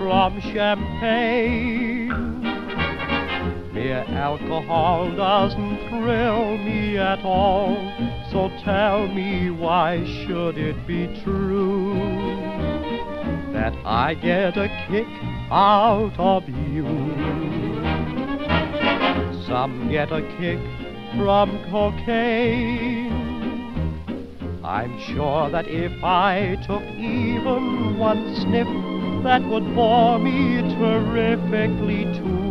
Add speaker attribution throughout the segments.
Speaker 1: from champagne. Mere alcohol doesn't thrill me at all, so tell me, why should it be true that I get a kick out of you? Some get a kick from cocaine. I'm sure that if I took even one sniff, that would bore me terrifically too.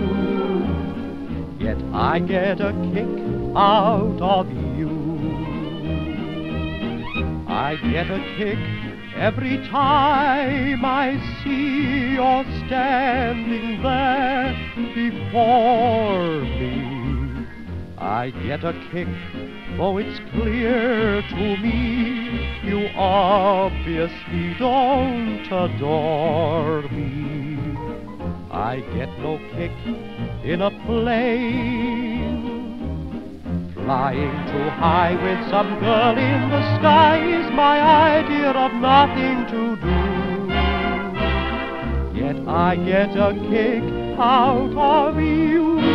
Speaker 1: Yet I get a kick out of you. I get a kick every time I see you're standing there before me. I get a kick, though it's clear to me you obviously don't adore me. I get no kick in a plane. Flying too high with some girl in the sky is my idea of nothing to do. Yet I get a kick out of you.